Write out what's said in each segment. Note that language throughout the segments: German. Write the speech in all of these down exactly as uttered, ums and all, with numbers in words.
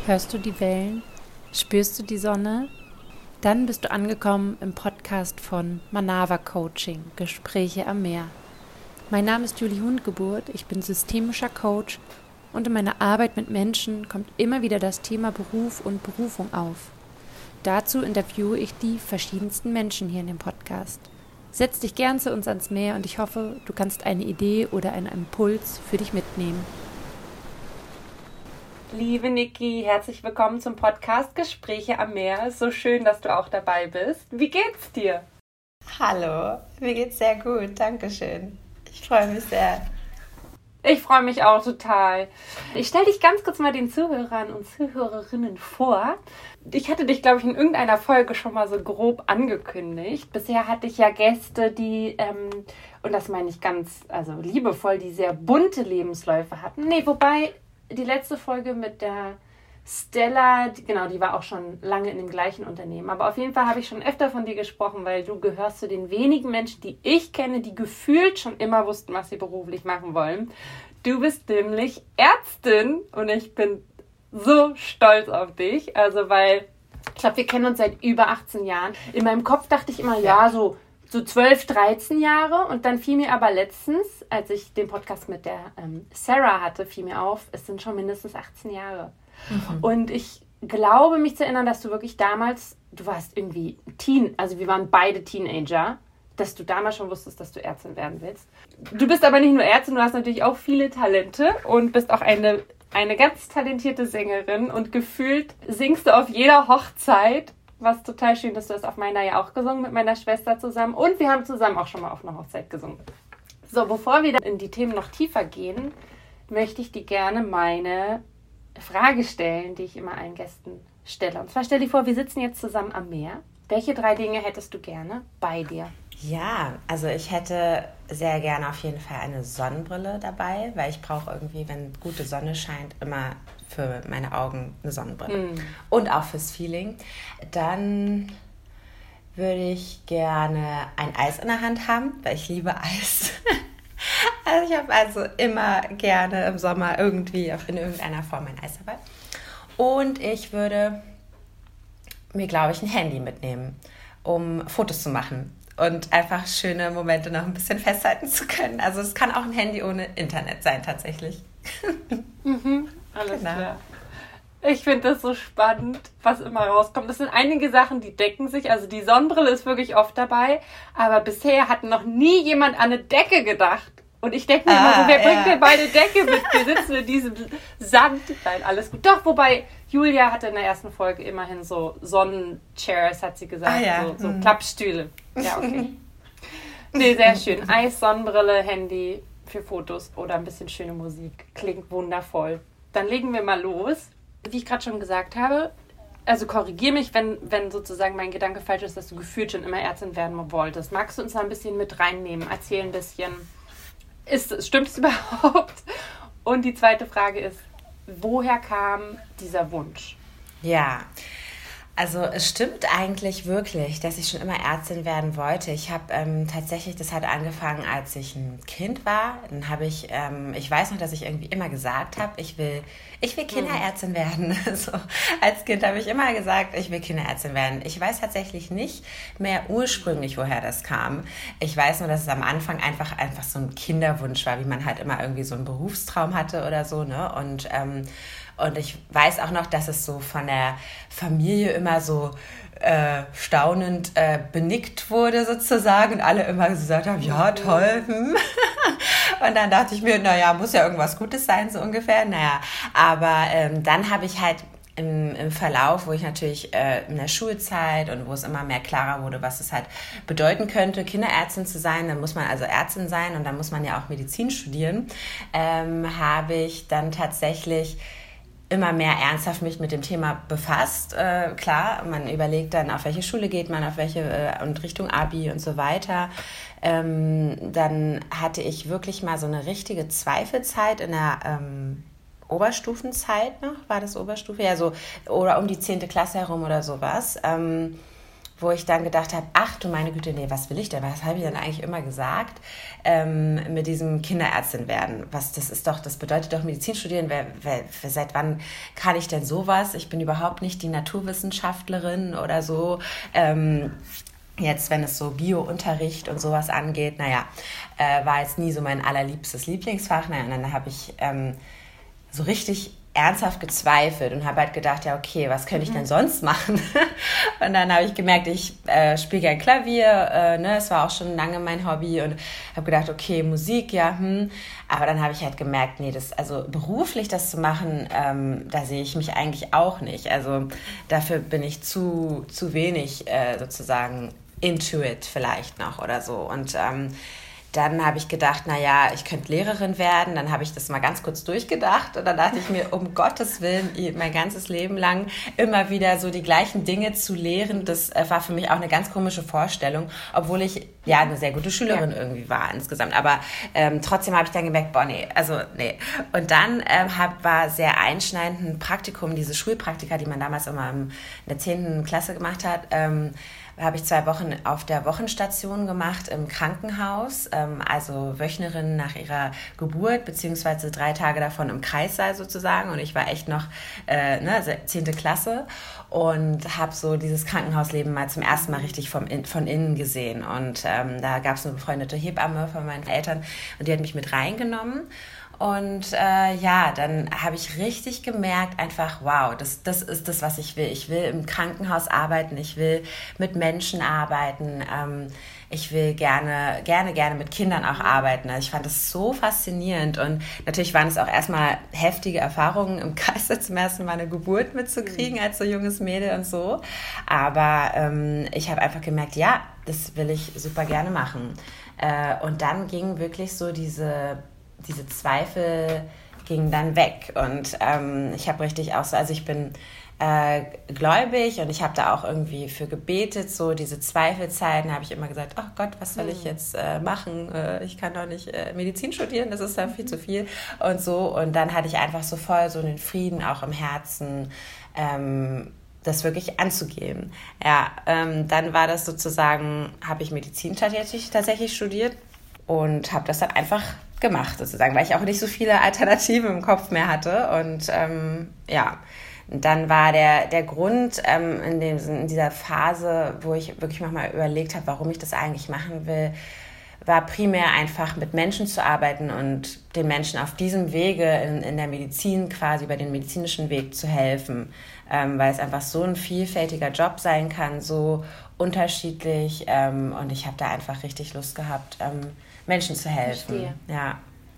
Hörst du die Wellen? Spürst du die Sonne? Dann bist du angekommen im Podcast von Manava Coaching, Gespräche am Meer. Mein Name ist Julie Hundgeburt, ich bin systemischer Coach und in meiner Arbeit mit Menschen kommt immer wieder das Thema Beruf und Berufung auf. Dazu interviewe ich die verschiedensten Menschen hier in dem Podcast. Setz dich gern zu uns ans Meer und ich hoffe, du kannst eine Idee oder einen Impuls für dich mitnehmen. Liebe Niki, herzlich willkommen zum Podcast Gespräche am Meer. So schön, dass du auch dabei bist. Wie geht's dir? Hallo, mir geht's sehr gut, danke schön. Ich freue mich sehr. Ich freue mich auch total. Ich stelle dich ganz kurz mal den Zuhörern und Zuhörerinnen vor. Ich hatte dich, glaube ich, in irgendeiner Folge schon mal so grob angekündigt. Bisher hatte ich ja Gäste, die, ähm, und das meine ich ganz also liebevoll, die sehr bunte Lebensläufe hatten. Nee, wobei die letzte Folge mit der Stella, die, genau, die war auch schon lange in dem gleichen Unternehmen. Aber auf jeden Fall habe ich schon öfter von dir gesprochen, weil du gehörst zu den wenigen Menschen, die ich kenne, die gefühlt schon immer wussten, was sie beruflich machen wollen. Du bist nämlich Ärztin und ich bin so stolz auf dich. Also, weil ich glaube, wir kennen uns seit über achtzehn Jahren. In meinem Kopf dachte ich immer, ja, so so zwölf, dreizehn Jahre und dann fiel mir aber letztens, als ich den Podcast mit der ähm, Sarah hatte, fiel mir auf, es sind schon mindestens achtzehn Jahre. Mhm. Und ich glaube, mich zu erinnern, dass du wirklich damals, du warst irgendwie Teen, also wir waren beide Teenager, dass du damals schon wusstest, dass du Ärztin werden willst. Du bist aber nicht nur Ärztin, du hast natürlich auch viele Talente und bist auch eine, eine ganz talentierte Sängerin und gefühlt singst du auf jeder Hochzeit. Was total schön, dass du das auf meiner ja auch gesungen mit meiner Schwester zusammen. Und wir haben zusammen auch schon mal auf einer Hochzeit gesungen. So, bevor wir in die Themen noch tiefer gehen, möchte ich dir gerne meine Frage stellen, die ich immer allen Gästen stelle. Und zwar stell dir vor, wir sitzen jetzt zusammen am Meer. Welche drei Dinge hättest du gerne bei dir? Ja, also ich hätte sehr gerne auf jeden Fall eine Sonnenbrille dabei, weil ich brauche irgendwie, wenn gute Sonne scheint, immer für meine Augen eine Sonnenbrille. Mm. Und auch fürs Feeling. Dann würde ich gerne ein Eis in der Hand haben, weil ich liebe Eis. Also ich habe also immer gerne im Sommer irgendwie in irgendeiner Form ein Eis dabei. Und ich würde mir, glaube ich, ein Handy mitnehmen, um Fotos zu machen. Und einfach schöne Momente noch ein bisschen festhalten zu können. Also es kann auch ein Handy ohne Internet sein, tatsächlich. Mhm, alles genau. Klar. Ich finde das so spannend, was immer rauskommt. Das sind einige Sachen, die decken sich. Also die Sonnenbrille ist wirklich oft dabei. Aber bisher hat noch nie jemand an eine Decke gedacht. Und ich denke mir ah, immer so, wer ja. bringt denn meine Decke mit? Wir sitzen in diesem Sand. Nein, alles gut. Doch, wobei Julia hatte in der ersten Folge immerhin so Sonnenchairs, hat sie gesagt. Ah, ja. So, so hm. Klappstühle. Ja, okay. Nee, sehr schön. Eis, Sonnenbrille, Handy für Fotos oder ein bisschen schöne Musik. Klingt wundervoll. Dann legen wir mal los. Wie ich gerade schon gesagt habe, also korrigiere mich, wenn, wenn sozusagen mein Gedanke falsch ist, dass du gefühlt schon immer Ärztin werden wolltest. Magst du uns da ein bisschen mit reinnehmen? Erzähl ein bisschen. Ist, stimmt es überhaupt? Und die zweite Frage ist, woher kam dieser Wunsch? Ja, also es stimmt eigentlich wirklich, dass ich schon immer Ärztin werden wollte. Ich habe ähm, tatsächlich, das hat angefangen, als ich ein Kind war. Dann habe ich, ähm, ich weiß noch, dass ich irgendwie immer gesagt habe, ich will, ich will Kinderärztin werden. So, als Kind habe ich immer gesagt, ich will Kinderärztin werden. Ich weiß tatsächlich nicht mehr ursprünglich, woher das kam. Ich weiß nur, dass es am Anfang einfach, einfach so ein Kinderwunsch war, wie man halt immer irgendwie so einen Berufstraum hatte oder so, ne? Und ähm, Und ich weiß auch noch, dass es so von der Familie immer so äh, staunend äh, benickt wurde sozusagen und alle immer gesagt haben, ja, toll. Hm. Und dann dachte ich mir, naja, muss ja irgendwas Gutes sein, so ungefähr. Naja, aber ähm, dann habe ich halt im, im Verlauf, wo ich natürlich äh, in der Schulzeit und wo es immer mehr klarer wurde, was es halt bedeuten könnte, Kinderärztin zu sein, dann muss man also Ärztin sein und dann muss man ja auch Medizin studieren, ähm, habe ich dann tatsächlich immer mehr ernsthaft mich mit dem Thema befasst. Äh, klar, man überlegt dann, auf welche Schule geht man, auf welche äh, und Richtung Abi und so weiter. Ähm, dann hatte ich wirklich mal so eine richtige Zweifelzeit in der ähm, Oberstufenzeit noch, war das Oberstufe? Ja, so, oder um die zehnte Klasse herum oder sowas. Ähm, wo ich dann gedacht habe, ach du meine Güte, nee, was will ich denn? Was habe ich denn eigentlich immer gesagt ähm, mit diesem Kinderärztin werden? Was, das ist doch, das bedeutet doch Medizin studieren. Wer, wer, seit wann kann ich denn sowas? Ich bin überhaupt nicht die Naturwissenschaftlerin oder so. Ähm, Jetzt, wenn es so Bio-Unterricht und sowas angeht, naja, äh, war jetzt nie so mein allerliebstes Lieblingsfach. Naja, und dann habe ich ähm, so richtig ernsthaft gezweifelt und habe halt gedacht, ja okay, was könnte ich denn sonst machen? Und dann habe ich gemerkt, ich äh, spiele gern Klavier, äh, ne, es war auch schon lange mein Hobby und habe gedacht, okay, Musik, ja, hm. Aber dann habe ich halt gemerkt, nee, das, also beruflich das zu machen, ähm, da sehe ich mich eigentlich auch nicht. Also dafür bin ich zu, zu wenig äh, sozusagen into it vielleicht noch oder so. Und ähm, dann habe ich gedacht, naja, ich könnte Lehrerin werden. Dann habe ich das mal ganz kurz durchgedacht. Und dann dachte ich mir, um Gottes Willen, mein ganzes Leben lang immer wieder so die gleichen Dinge zu lehren, das war für mich auch eine ganz komische Vorstellung. Obwohl ich ja eine sehr gute Schülerin ja. irgendwie war insgesamt. Aber ähm, trotzdem habe ich dann gemerkt, boah, nee, also nee. Und dann ähm, hab, war sehr einschneidend ein Praktikum, diese Schulpraktika, die man damals immer in der zehnten Klasse gemacht hat, ähm, habe ich zwei Wochen auf der Wochenstation gemacht im Krankenhaus, ähm, also Wöchnerin nach ihrer Geburt, beziehungsweise drei Tage davon im Kreissaal sozusagen. Und ich war echt noch äh, ne, zehnte Klasse und habe so dieses Krankenhausleben mal zum ersten Mal richtig vom, von innen gesehen. Und ähm, da gab es eine befreundete Hebamme von meinen Eltern und die hat mich mit reingenommen. Und äh, ja, dann habe ich richtig gemerkt, einfach, wow, das, das ist das, was ich will. Ich will im Krankenhaus arbeiten, ich will mit Menschen arbeiten, ähm, ich will gerne, gerne, gerne mit Kindern auch arbeiten. Also ich fand das so faszinierend und natürlich waren es auch erstmal heftige Erfahrungen, im Kreis zum ersten Mal eine Geburt mitzukriegen als so junges Mädel und so. Aber ähm, ich habe einfach gemerkt, ja, das will ich super gerne machen. Äh, und dann ging wirklich so diese... diese Zweifel gingen dann weg und ähm, ich habe richtig auch so, also ich bin äh, gläubig und ich habe da auch irgendwie für gebetet, so diese Zweifelzeiten habe ich immer gesagt, ach Gott, was soll ich jetzt äh, machen, äh, ich kann doch nicht äh, Medizin studieren, das ist dann viel zu viel und so und dann hatte ich einfach so voll so den Frieden auch im Herzen, ähm, das wirklich anzugehen. Ja, ähm, dann war das sozusagen, habe ich Medizin tatsächlich, tatsächlich studiert und habe das dann einfach gemacht, sozusagen, weil ich auch nicht so viele Alternativen im Kopf mehr hatte. Und ähm, ja, dann war der, der Grund ähm, in, dem, in dieser Phase, wo ich wirklich manchmal überlegt habe, warum ich das eigentlich machen will, war primär einfach mit Menschen zu arbeiten und den Menschen auf diesem Wege in, in der Medizin quasi über den medizinischen Weg zu helfen, ähm, weil es einfach so ein vielfältiger Job sein kann, so unterschiedlich ähm, und ich habe da einfach richtig Lust gehabt, ähm, Menschen zu helfen. Verstehe. Ja.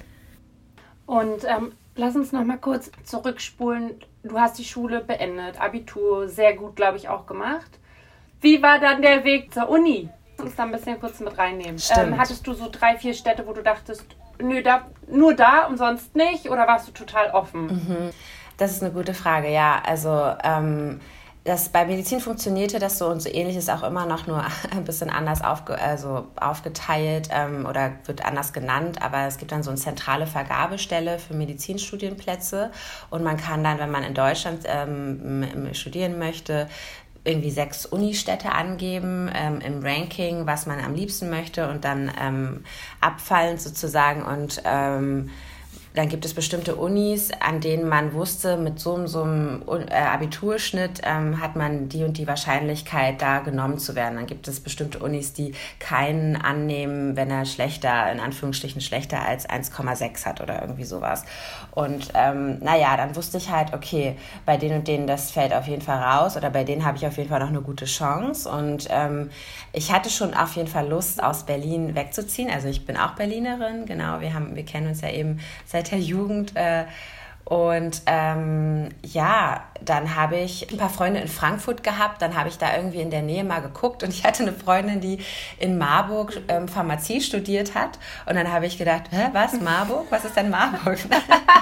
Und ähm, lass uns noch mal kurz zurückspulen. Du hast die Schule beendet, Abitur sehr gut, glaube ich, auch gemacht. Wie war dann der Weg zur Uni? Lass uns da ein bisschen kurz mit reinnehmen. Ähm, hattest du so drei, vier Städte, wo du dachtest, nö, da, nur da und sonst nicht? Oder warst du total offen? Mhm. Das ist eine gute Frage, ja. Also ähm, das, bei Medizin funktionierte das so und so ähnlich ist auch immer noch nur ein bisschen anders aufge, also aufgeteilt ähm, oder wird anders genannt, aber es gibt dann so eine zentrale Vergabestelle für Medizinstudienplätze und man kann dann, wenn man in Deutschland ähm, studieren möchte, irgendwie sechs Unistädte angeben ähm, im Ranking, was man am liebsten möchte und dann ähm, abfallend sozusagen und ähm, dann gibt es bestimmte Unis, an denen man wusste, mit so, einem, so einem Abiturschnitt ähm, hat man die und die Wahrscheinlichkeit, da genommen zu werden. Dann gibt es bestimmte Unis, die keinen annehmen, wenn er schlechter, in Anführungsstrichen schlechter als eins Komma sechs hat oder irgendwie sowas. Und ähm, naja, dann wusste ich halt, okay, bei denen und denen das fällt auf jeden Fall raus oder bei denen habe ich auf jeden Fall noch eine gute Chance. Und ähm, ich hatte schon auf jeden Fall Lust, aus Berlin wegzuziehen. Also ich bin auch Berlinerin, genau, wir, haben, wir kennen uns ja eben seit der Jugend äh, und ähm, ja, dann habe ich ein paar Freunde in Frankfurt gehabt, dann habe ich da irgendwie in der Nähe mal geguckt und ich hatte eine Freundin, die in Marburg ähm, Pharmazie studiert hat und dann habe ich gedacht, hä, was, Marburg? Was ist denn Marburg?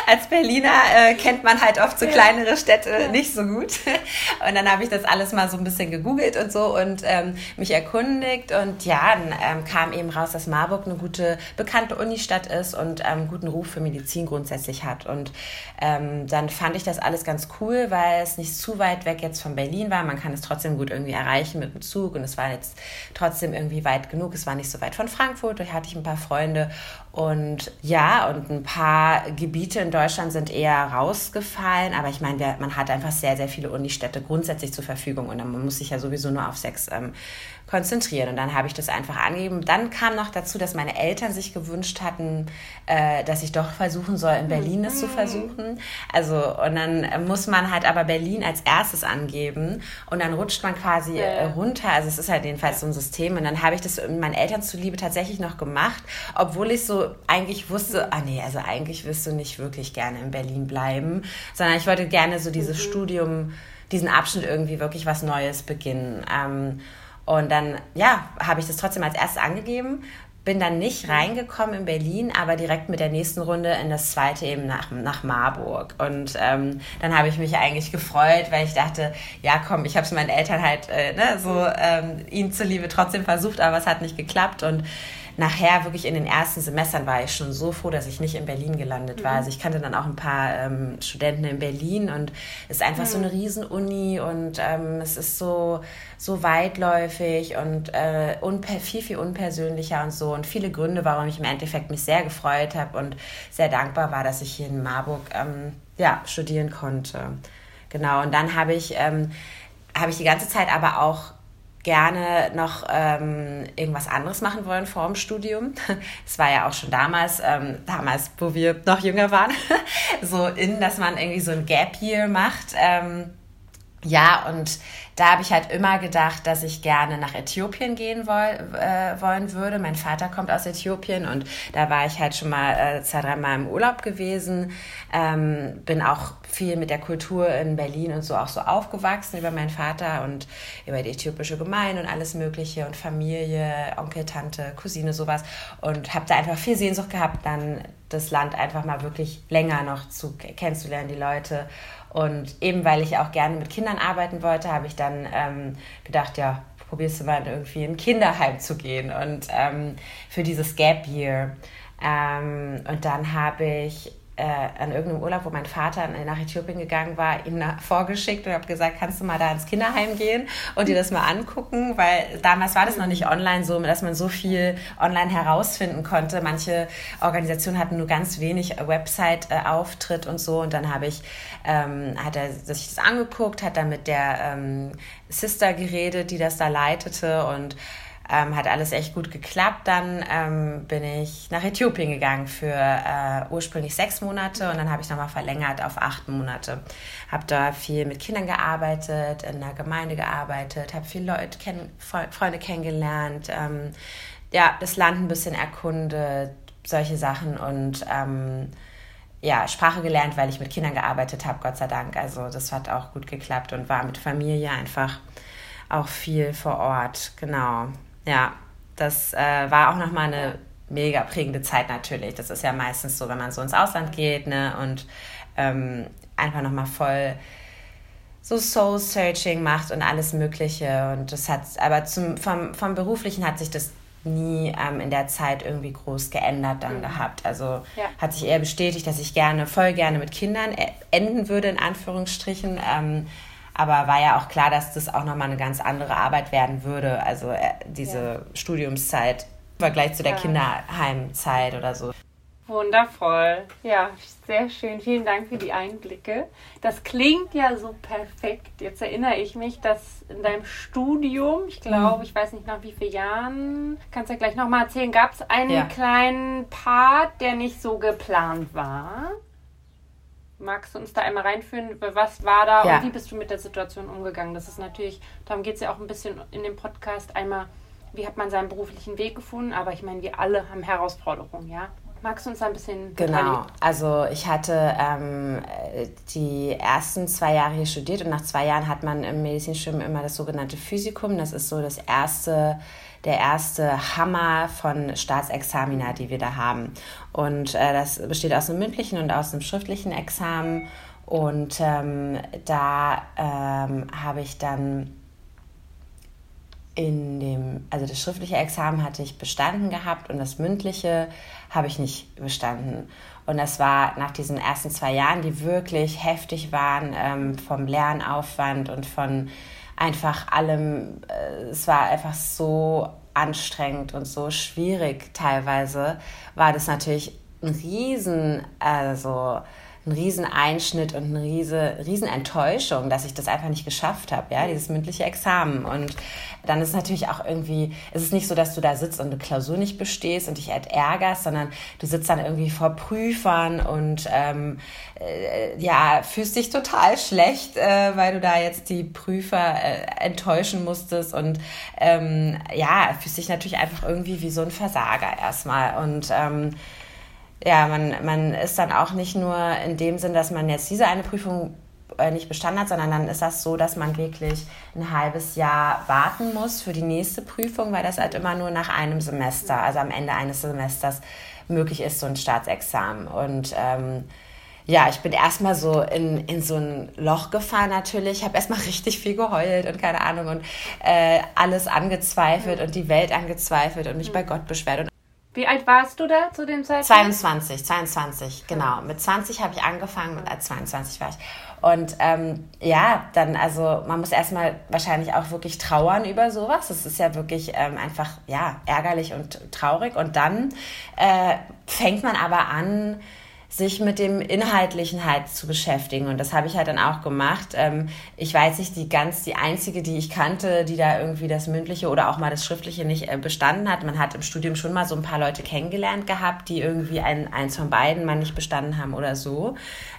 als Berliner äh, kennt man halt oft so ja. kleinere Städte ja. nicht so gut. Und dann habe ich das alles mal so ein bisschen gegoogelt und so und ähm, mich erkundigt. Und ja, dann ähm, kam eben raus, dass Marburg eine gute, bekannte Unistadt ist und ähm, guten Ruf für Medizin grundsätzlich hat. Und ähm, dann fand ich das alles ganz cool, weil es nicht zu weit weg jetzt von Berlin war. Man kann es trotzdem gut irgendwie erreichen mit dem Zug und es war jetzt trotzdem irgendwie weit genug. Es war nicht so weit von Frankfurt, da hatte ich ein paar Freunde. Und ja, und ein paar Gebiete in Deutschland sind eher rausgefallen, aber ich meine, man hat einfach sehr, sehr viele Unistädte grundsätzlich zur Verfügung und man muss sich ja sowieso nur auf sechs ähm, konzentrieren. Und dann habe ich das einfach angegeben. Dann kam noch dazu, dass meine Eltern sich gewünscht hatten, äh, dass ich doch versuchen soll, in Berlin das mhm. zu versuchen. Also, und dann muss man halt aber Berlin als erstes angeben und dann rutscht man quasi ja. äh, runter. Also es ist halt jedenfalls so ein System. Und dann habe ich das meinen Eltern zuliebe tatsächlich noch gemacht, obwohl ich so eigentlich wusste, ah nee, also eigentlich wirst du nicht wirklich gerne in Berlin bleiben, sondern ich wollte gerne so dieses mhm. Studium, diesen Abschnitt irgendwie wirklich was Neues beginnen. Ähm, und dann, ja, habe ich das trotzdem als erstes angegeben, bin dann nicht reingekommen in Berlin, aber direkt mit der nächsten Runde in das zweite eben nach, nach Marburg. Und ähm, dann habe ich mich eigentlich gefreut, weil ich dachte, ja komm, ich habe es meinen Eltern halt äh, ne, so ähm, ihnen zuliebe trotzdem versucht, aber es hat nicht geklappt. Und nachher wirklich in den ersten Semestern war ich schon so froh, dass ich nicht in Berlin gelandet war. Mhm. Also ich kannte dann auch ein paar ähm, Studenten in Berlin und es ist einfach mhm. so eine Riesen-Uni und ähm, es ist so, so weitläufig und äh, unper- viel, viel unpersönlicher und so. Und viele Gründe, warum ich im Endeffekt mich sehr gefreut habe und sehr dankbar war, dass ich hier in Marburg ähm, ja, studieren konnte. Genau, und dann habe ich, ähm, habe ich die ganze Zeit aber auch gerne noch ähm, irgendwas anderes machen wollen vor dem Studium. Es war ja auch schon damals, ähm, damals, wo wir noch jünger waren, so in, dass man irgendwie so ein Gap Year macht. Ähm, ja, und da habe ich halt immer gedacht, dass ich gerne nach Äthiopien gehen woll, äh, wollen würde. Mein Vater kommt aus Äthiopien und da war ich halt schon mal äh, zwei, dreimal im Urlaub gewesen. Ähm, bin auch viel mit der Kultur in Berlin und so auch so aufgewachsen über meinen Vater und über die äthiopische Gemeinde und alles Mögliche und Familie, Onkel, Tante, Cousine, sowas. Und habe da einfach viel Sehnsucht gehabt, dann das Land einfach mal wirklich länger noch zu kennenzulernen, die Leute. Und eben weil ich auch gerne mit Kindern arbeiten wollte, habe ich dann ähm, gedacht, ja, probierst du mal irgendwie in ein Kinderheim zu gehen und ähm, für dieses Gap Year. Ähm, und dann habe ich äh, an irgendeinem Urlaub, wo mein Vater nach Äthiopien gegangen war, ihn vorgeschickt und habe gesagt, kannst du mal da ins Kinderheim gehen und dir das mal angucken, weil damals war das noch nicht online so, dass man so viel online herausfinden konnte. Manche Organisationen hatten nur ganz wenig Website-Auftritt und so und dann habe ich, ähm, hat er sich das angeguckt, hat dann mit der ähm, Sister geredet, die das da leitete und Ähm, hat alles echt gut geklappt. Dann ähm, bin ich nach Äthiopien gegangen für äh, ursprünglich sechs Monate und dann habe ich nochmal verlängert auf acht Monate. Habe da viel mit Kindern gearbeitet, in der Gemeinde gearbeitet, habe viele Leute, kenn- Freunde kennengelernt, ähm, ja, das Land ein bisschen erkundet, solche Sachen und ähm, ja, Sprache gelernt, weil ich mit Kindern gearbeitet habe, Gott sei Dank. Also das hat auch gut geklappt und war mit Familie einfach auch viel vor Ort, genau. Ja, das äh, war auch nochmal eine mega prägende Zeit natürlich. Das ist ja meistens so, wenn man so ins Ausland geht, ne, und ähm, einfach nochmal voll so Soul-Searching macht und alles Mögliche. Und das hat, aber zum, vom, vom Beruflichen hat sich das nie ähm, in der Zeit irgendwie groß geändert dann mhm. gehabt. Also ja. hat sich eher bestätigt, dass ich gerne, voll gerne mit Kindern enden würde, in Anführungsstrichen. Ähm, Aber war ja auch klar, dass das auch nochmal eine ganz andere Arbeit werden würde. Also äh, diese ja. Studiumszeit im Vergleich zu der ja. Kinderheimzeit oder so. Wundervoll. Ja, sehr schön. Vielen Dank für die Einblicke. Das klingt ja so perfekt. Jetzt erinnere ich mich, dass in deinem Studium, ich glaube, mhm. ich weiß nicht nach wie vielen Jahren, kannst du ja gleich nochmal erzählen, gab es einen ja. kleinen Part, der nicht so geplant war. Magst du uns da einmal reinführen? Was war da ja. und wie bist du mit der Situation umgegangen? Das ist natürlich, darum geht es ja auch ein bisschen in dem Podcast. Einmal, wie hat man seinen beruflichen Weg gefunden? Aber ich meine, wir alle haben Herausforderungen, ja? Magst du uns da ein bisschen... Genau, also ich hatte ähm, die ersten zwei Jahre hier studiert und nach zwei Jahren hat man im Medizinstudium immer das sogenannte Physikum. Das ist so das erste, der erste Hammer von Staatsexamina, die wir da haben. Und äh, das besteht aus einem mündlichen und aus einem schriftlichen Examen. Und ähm, da ähm, habe ich dann in dem, also das schriftliche Examen hatte ich bestanden gehabt und das mündliche habe ich nicht bestanden. Und das war nach diesen ersten zwei Jahren, die wirklich heftig waren, ähm, vom Lernaufwand und von einfach allem. Äh, es war einfach so anstrengend und so schwierig teilweise, war das natürlich ein riesen, also ein riesen Einschnitt und eine riese, riesen Enttäuschung, dass ich das einfach nicht geschafft habe, ja, dieses mündliche Examen. Und dann ist es natürlich auch irgendwie, es ist nicht so, dass du da sitzt und eine Klausur nicht bestehst und dich halt ärgerst, sondern du sitzt dann irgendwie vor Prüfern und ähm, äh, ja, fühlst dich total schlecht, äh, weil du da jetzt die Prüfer äh, enttäuschen musstest und ähm, ja, fühlst dich natürlich einfach irgendwie wie so ein Versager erstmal. Und ähm, ja, man, man ist dann auch nicht nur in dem Sinn, dass man jetzt diese eine Prüfung äh, nicht bestanden hat, sondern dann ist das so, dass man wirklich ein halbes Jahr warten muss für die nächste Prüfung, weil das halt immer nur nach einem Semester, also am Ende eines Semesters möglich ist, so ein Staatsexamen. Und ähm, ja, ich bin erstmal so in, in so ein Loch gefallen natürlich, habe erstmal richtig viel geheult und keine Ahnung und äh, alles angezweifelt und die Welt angezweifelt und mich bei Gott beschwert. Und wie alt warst du da zu dem Zeitpunkt? zweiundzwanzig, zweiundzwanzig, genau. Mit zwanzig habe ich angefangen und als zweiundzwanzig war ich. Und ähm, ja, dann, also man muss erstmal wahrscheinlich auch wirklich trauern über sowas. Das ist ja wirklich ähm, einfach, ja, ärgerlich und traurig. Und dann äh, fängt man aber an, sich mit dem Inhaltlichen halt zu beschäftigen. Und das habe ich halt dann auch gemacht. Ähm, ich weiß nicht, die ganz, die einzige, die ich kannte, die da irgendwie das Mündliche oder auch mal das Schriftliche nicht äh, bestanden hat. Man hat im Studium schon mal so ein paar Leute kennengelernt gehabt, die irgendwie ein, eins von beiden mal nicht bestanden haben oder so.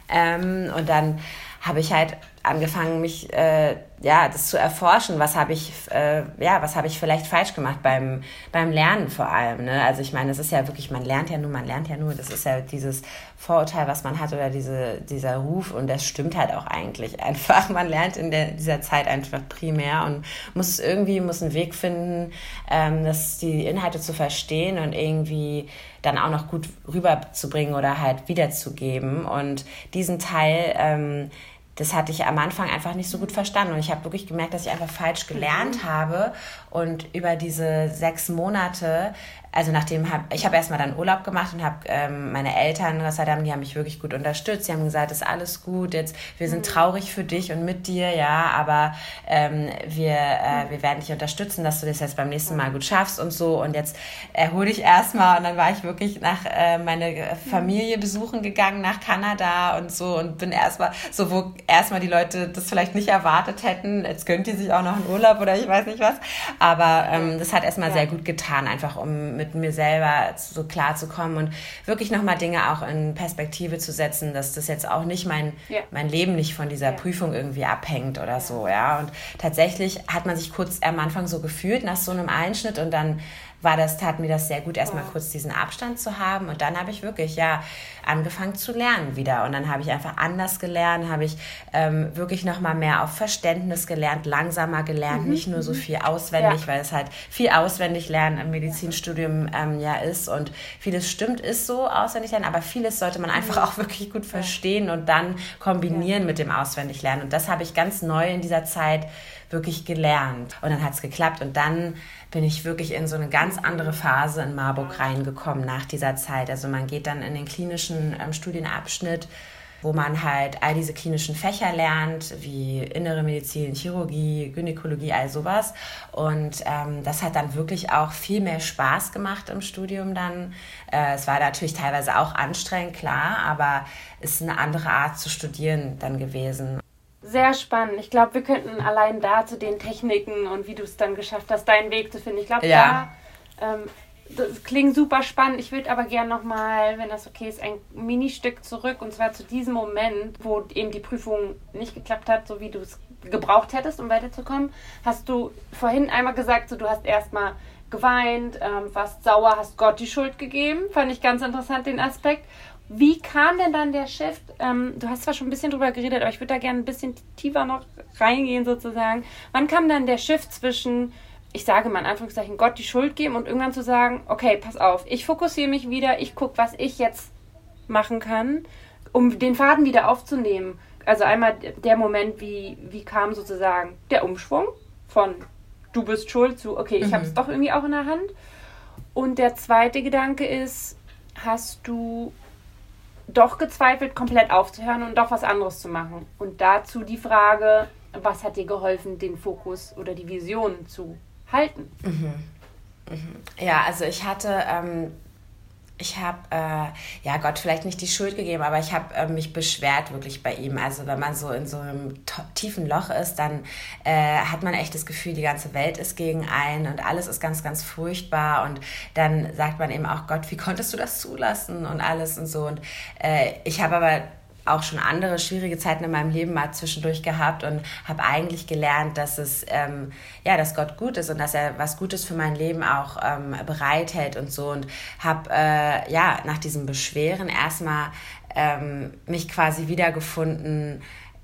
Ähm, und dann habe ich halt angefangen, mich äh, ja das zu erforschen. Was habe ich äh, ja was habe ich vielleicht falsch gemacht beim beim Lernen vor allem. Ne? Also ich meine, es ist ja wirklich, man lernt ja nur, man lernt ja nur. Das ist ja dieses Vorurteil, was man hat oder diese dieser Ruf und das stimmt halt auch eigentlich einfach. Man lernt in der, dieser Zeit einfach primär und muss irgendwie muss einen Weg finden, ähm, das die Inhalte zu verstehen und irgendwie dann auch noch gut rüberzubringen oder halt wiederzugeben. Und diesen Teil ähm, das hatte ich am Anfang einfach nicht so gut verstanden. Und ich habe wirklich gemerkt, dass ich einfach falsch gelernt habe. Und über diese sechs Monate, also nachdem hab, ich habe erstmal dann Urlaub gemacht und habe ähm, meine Eltern, Gott sei Dank, die haben mich wirklich gut unterstützt. Sie haben gesagt, ist alles gut, jetzt wir sind traurig für dich und mit dir, ja, aber ähm, wir, äh, wir werden dich unterstützen, dass du das jetzt beim nächsten Mal gut schaffst und so. Und jetzt erhol dich erstmal. Und dann war ich wirklich nach äh, meine Familie besuchen gegangen nach Kanada und so und bin erstmal so, wo erstmal die Leute das vielleicht nicht erwartet hätten. Jetzt gönnt die sich auch noch einen Urlaub oder ich weiß nicht was. Aber ähm, das hat erstmal ja. sehr gut getan, einfach um mit mir selber so klar zu kommen und wirklich nochmal Dinge auch in Perspektive zu setzen, dass das jetzt auch nicht mein, ja. mein Leben nicht von dieser ja. Prüfung irgendwie abhängt oder ja. so. Ja. Und tatsächlich hat man sich kurz am Anfang so gefühlt nach so einem Einschnitt und dann war das, tat mir das sehr gut, erstmal ja. kurz diesen Abstand zu haben. Und dann habe ich wirklich ja angefangen zu lernen wieder. Und dann habe ich einfach anders gelernt, habe ich ähm, wirklich nochmal mehr auf Verständnis gelernt, langsamer gelernt, mhm. nicht nur so viel auswendig, ja. weil es halt viel auswendig lernen im Medizinstudium ähm, ja ist. Und vieles stimmt, ist so auswendig lernen, aber vieles sollte man einfach auch wirklich gut verstehen und dann kombinieren ja. mit dem Auswendiglernen. Und das habe ich ganz neu in dieser Zeit wirklich gelernt. Und dann hat es geklappt. Und dann bin ich wirklich in so eine ganz andere Phase in Marburg reingekommen nach dieser Zeit. Also man geht dann in den klinischen ähm, Studienabschnitt, wo man halt all diese klinischen Fächer lernt, wie Innere Medizin, Chirurgie, Gynäkologie, all sowas. Und ähm, das hat dann wirklich auch viel mehr Spaß gemacht im Studium dann. Äh, es war natürlich teilweise auch anstrengend, klar, aber es ist eine andere Art zu studieren dann gewesen. Sehr spannend. Ich glaube, wir könnten allein da zu den Techniken und wie du es dann geschafft hast, deinen Weg zu finden. Ich glaube, ja. da ähm, das klingt super spannend. Ich würde aber gerne nochmal, wenn das okay ist, ein Ministück zurück und zwar zu diesem Moment, wo eben die Prüfung nicht geklappt hat, so wie du es gebraucht hättest, um weiterzukommen. Hast du vorhin einmal gesagt, so, du hast erstmal geweint, ähm, warst sauer, hast Gott die Schuld gegeben. Fand ich ganz interessant, den Aspekt. Wie kam denn dann der Shift? Ähm, du hast zwar schon ein bisschen drüber geredet, aber ich würde da gerne ein bisschen tiefer noch reingehen sozusagen. Wann kam dann der Shift zwischen, ich sage mal in Anführungszeichen, Gott die Schuld geben und irgendwann zu sagen, okay, pass auf, ich fokussiere mich wieder, ich gucke, was ich jetzt machen kann, um den Faden wieder aufzunehmen. Also einmal der Moment, wie, wie kam sozusagen der Umschwung von du bist schuld zu, okay, ich mhm. habe es doch irgendwie auch in der Hand. Und der zweite Gedanke ist, hast du doch gezweifelt, komplett aufzuhören und doch was anderes zu machen? Und dazu die Frage, was hat dir geholfen, den Fokus oder die Vision zu halten? Mhm. Mhm. Ja, also ich hatte... Ähm Ich habe, äh, ja Gott, vielleicht nicht die Schuld gegeben, aber ich habe äh, mich beschwert wirklich bei ihm. Also wenn man so in so einem to- tiefen Loch ist, dann äh, hat man echt das Gefühl, die ganze Welt ist gegen einen und alles ist ganz, ganz furchtbar. Und dann sagt man eben auch, Gott, wie konntest du das zulassen und alles und so. Und äh, ich habe aber auch schon andere schwierige Zeiten in meinem Leben mal zwischendurch gehabt und habe eigentlich gelernt, dass es ähm, ja, dass Gott gut ist und dass er was Gutes für mein Leben auch ähm, bereithält und so, und habe äh, ja nach diesem Beschweren erstmal ähm, mich quasi wiedergefunden,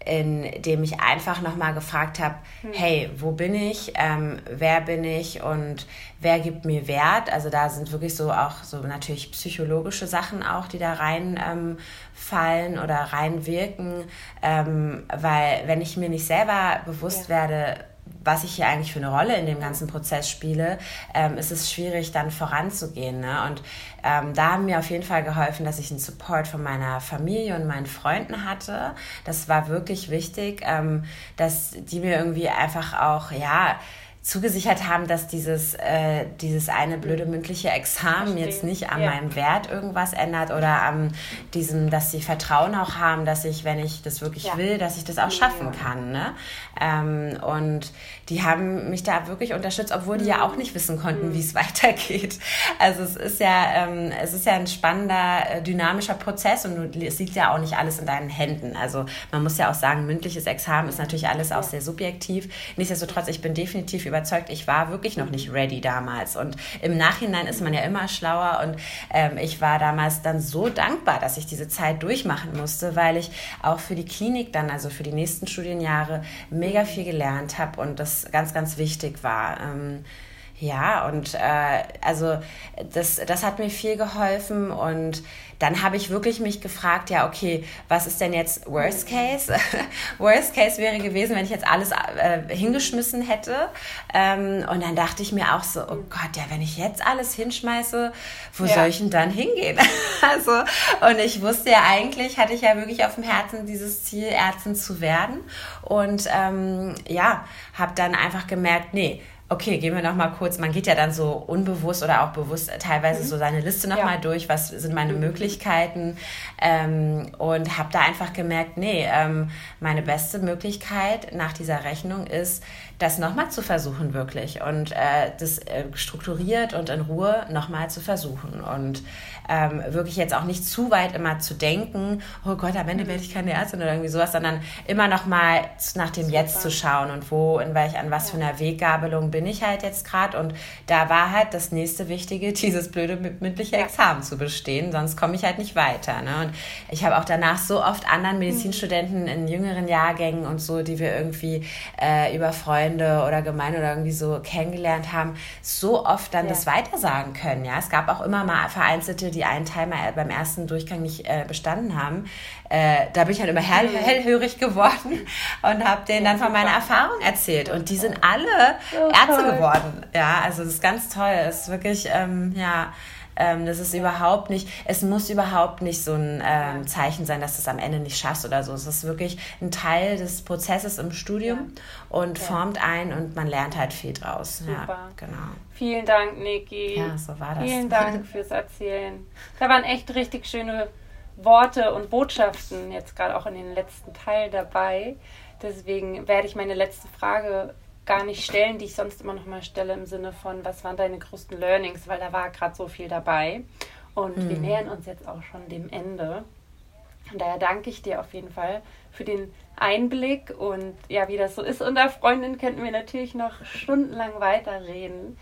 indem ich einfach nochmal gefragt habe, hm. hey, wo bin ich, ähm, wer bin ich und wer gibt mir Wert? Also da sind wirklich so auch so natürlich psychologische Sachen auch, die da reinfallen ähm, oder reinwirken, ähm, weil wenn ich mir nicht selber bewusst ja. werde, was ich hier eigentlich für eine Rolle in dem ganzen Prozess spiele, ähm, ist es schwierig, dann voranzugehen. Ne? Und ähm, da haben mir auf jeden Fall geholfen, dass ich einen Support von meiner Familie und meinen Freunden hatte. Das war wirklich wichtig, ähm, dass die mir irgendwie einfach auch, ja, zugesichert haben, dass dieses, äh, dieses eine blöde mündliche Examen Verstehen. jetzt nicht an ja. meinem Wert irgendwas ändert oder an diesem, dass sie Vertrauen auch haben, dass ich, wenn ich das wirklich ja. will, dass ich das auch schaffen ja. kann. Ne? Ähm, und die haben mich da wirklich unterstützt, obwohl die mhm. ja auch nicht wissen konnten, mhm. wie es weitergeht. Also es ist ja, ähm, es ist ja ein spannender, dynamischer Prozess und es liegt ja auch nicht alles in deinen Händen. Also man muss ja auch sagen, mündliches Examen ist natürlich alles auch ja. sehr subjektiv. Nichtsdestotrotz, ich bin definitiv über überzeugt, ich war wirklich noch nicht ready damals. Und im Nachhinein ist man ja immer schlauer. Und ähm, ich war damals dann so dankbar, dass ich diese Zeit durchmachen musste, weil ich auch für die Klinik dann, also für die nächsten Studienjahre, mega viel gelernt habe und das ganz, ganz wichtig war. Ähm, Ja, und äh, also das, das hat mir viel geholfen und dann habe ich wirklich mich gefragt, ja okay, was ist denn jetzt Worst Case? Worst Case wäre gewesen, wenn ich jetzt alles äh, hingeschmissen hätte, ähm, und dann dachte ich mir auch so, oh Gott, ja, wenn ich jetzt alles hinschmeiße, wo ja. soll ich denn dann hingehen? Also, und ich wusste ja eigentlich, hatte ich ja wirklich auf dem Herzen dieses Ziel, Ärztin zu werden und ähm, ja, habe dann einfach gemerkt, nee, okay, gehen wir noch mal kurz, man geht ja dann so unbewusst oder auch bewusst teilweise mhm. so seine Liste noch ja. mal durch, was sind meine mhm. Möglichkeiten, ähm, und habe da einfach gemerkt, nee, ähm, meine beste Möglichkeit nach dieser Rechnung ist, das nochmal zu versuchen wirklich und äh, das äh, strukturiert und in Ruhe nochmal zu versuchen und ähm, wirklich jetzt auch nicht zu weit immer zu denken, oh Gott, am Ende werde ich keine Ärztin oder irgendwie sowas, sondern immer nochmal nach dem Super. Jetzt zu schauen und wo, in welch, an was ja. für einer Weggabelung bin ich halt jetzt gerade, und da war halt das nächste Wichtige, dieses blöde mündliche Examen zu bestehen, sonst komme ich halt nicht weiter. Ne? Und ich habe auch danach so oft anderen Medizinstudenten in jüngeren Jahrgängen und so, die wir irgendwie äh, über Freunde oder Gemeinde oder irgendwie so kennengelernt haben, so oft dann ja. das weitersagen können. Ja? Es gab auch immer mal Vereinzelte, die einen Teil mal beim ersten Durchgang nicht äh, bestanden haben. Äh, da bin ich halt immer hell, hellhörig geworden und habe denen dann von meiner Erfahrung erzählt. Und die sind alle so Ärzte toll. geworden. Ja, also das ist ganz toll. Es ist wirklich, ähm, ja, ähm, das ist überhaupt nicht, es muss überhaupt nicht so ein ähm, Zeichen sein, dass du es am Ende nicht schaffst oder so. Es ist wirklich ein Teil des Prozesses im Studium ja. und ja. formt ein und man lernt halt viel draus. Super. Ja, genau. Vielen Dank, Niki. Ja, so war das. Vielen Dank fürs Erzählen. Da waren echt richtig schöne Worte und Botschaften jetzt gerade auch in den letzten Teil dabei. Deswegen werde ich meine letzte Frage gar nicht stellen, die ich sonst immer noch mal stelle im Sinne von, was waren deine größten Learnings, weil da war gerade so viel dabei. Und mhm. wir nähern uns jetzt auch schon dem Ende. Von daher danke ich dir auf jeden Fall für den Einblick und ja, wie das so ist. Unter Freundinnen könnten wir natürlich noch stundenlang weiterreden.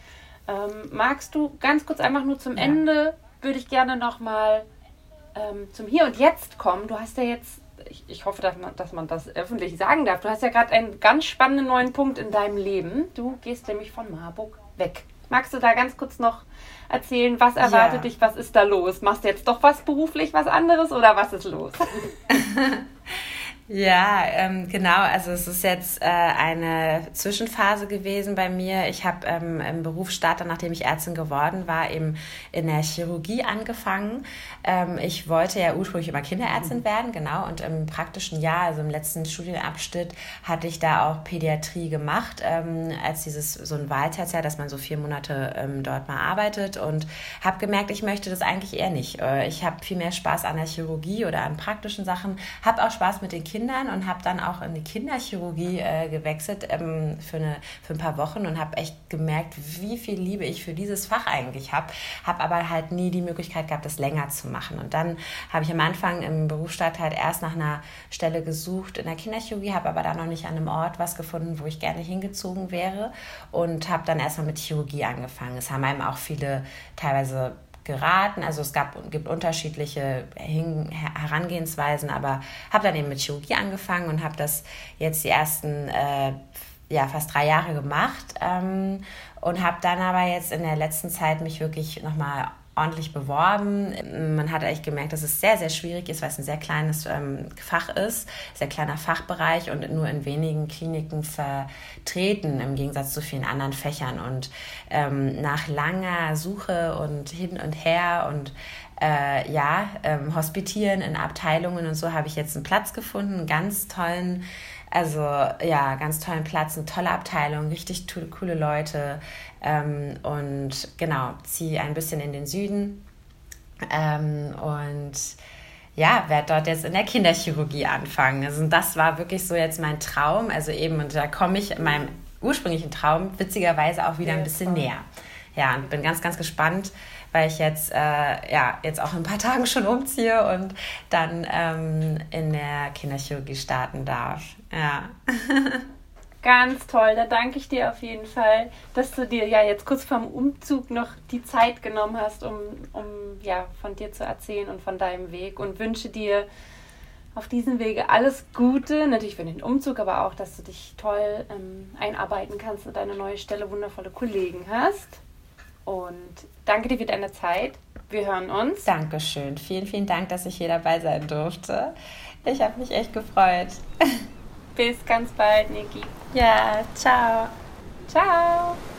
Ähm, magst du ganz kurz einfach nur zum Ja. Ende, würde ich gerne nochmal ähm, zum Hier und Jetzt kommen. Du hast ja jetzt, ich, ich hoffe, dass man, dass man das öffentlich sagen darf, du hast ja gerade einen ganz spannenden neuen Punkt in deinem Leben. Du gehst nämlich von Marburg weg. Magst du da ganz kurz noch erzählen, was erwartet Ja. dich, was ist da los? Machst du jetzt doch was beruflich, was anderes oder was ist los? Ja, ähm, genau. Also es ist jetzt äh, eine Zwischenphase gewesen bei mir. Ich habe ähm, im Berufsstart, nachdem ich Ärztin geworden war, eben in der Chirurgie angefangen. Ähm, ich wollte ja ursprünglich immer Kinderärztin werden, genau. Und im praktischen Jahr, also im letzten Studienabschnitt, hatte ich da auch Pädiatrie gemacht, ähm, als dieses so ein Wahltertiär, dass man so vier Monate ähm, dort mal arbeitet. Und habe gemerkt, ich möchte das eigentlich eher nicht. Äh, ich habe viel mehr Spaß an der Chirurgie oder an praktischen Sachen, habe auch Spaß mit den Kindern. Kindern und habe dann auch in die Kinderchirurgie äh, gewechselt ähm, für, eine, für ein paar Wochen und habe echt gemerkt, wie viel Liebe ich für dieses Fach eigentlich habe. Habe aber halt nie die Möglichkeit gehabt, das länger zu machen. Und dann habe ich am Anfang im Berufsstart halt erst nach einer Stelle gesucht in der Kinderchirurgie, habe aber da noch nicht an einem Ort was gefunden, wo ich gerne hingezogen wäre und habe dann erstmal mit Chirurgie angefangen. Es haben einem auch viele teilweise geraten, also es gab, gibt unterschiedliche Herangehensweisen, aber habe dann eben mit Chirurgie angefangen und habe das jetzt die ersten äh, ja, fast drei Jahre gemacht ähm, und habe dann aber jetzt in der letzten Zeit mich wirklich nochmal ordentlich beworben. Man hat echt gemerkt, dass es sehr, sehr schwierig ist, weil es ein sehr kleines ähm, Fach ist, sehr kleiner Fachbereich und nur in wenigen Kliniken vertreten, im Gegensatz zu vielen anderen Fächern. Und ähm, nach langer Suche und hin und her und äh, ja, ähm, Hospitieren in Abteilungen und so habe ich jetzt einen Platz gefunden, einen ganz tollen Also ja, ganz tollen Platz, eine tolle Abteilung, richtig to- coole Leute ähm, und genau, ziehe ein bisschen in den Süden ähm, und ja, werde dort jetzt in der Kinderchirurgie anfangen. Also das war wirklich so jetzt mein Traum, also eben, und da komme ich meinem ursprünglichen Traum witzigerweise auch wieder ein bisschen näher. Ja, und bin ganz, ganz gespannt, weil ich jetzt, äh, ja, jetzt auch in ein paar Tagen schon umziehe und dann ähm, in der Kinderchirurgie starten darf. Ja. Ganz toll, da danke ich dir auf jeden Fall, dass du dir ja jetzt kurz vorm Umzug noch die Zeit genommen hast, um, um ja, von dir zu erzählen und von deinem Weg, und wünsche dir auf diesem Wege alles Gute, natürlich für den Umzug, aber auch, dass du dich toll ähm, einarbeiten kannst und deine neue Stelle, wundervolle Kollegen hast. Und danke dir für deine Zeit. Wir hören uns. Dankeschön. Vielen, vielen Dank, dass ich hier dabei sein durfte. Ich habe mich echt gefreut. Bis ganz bald, Niki. Ja, ciao. Ciao.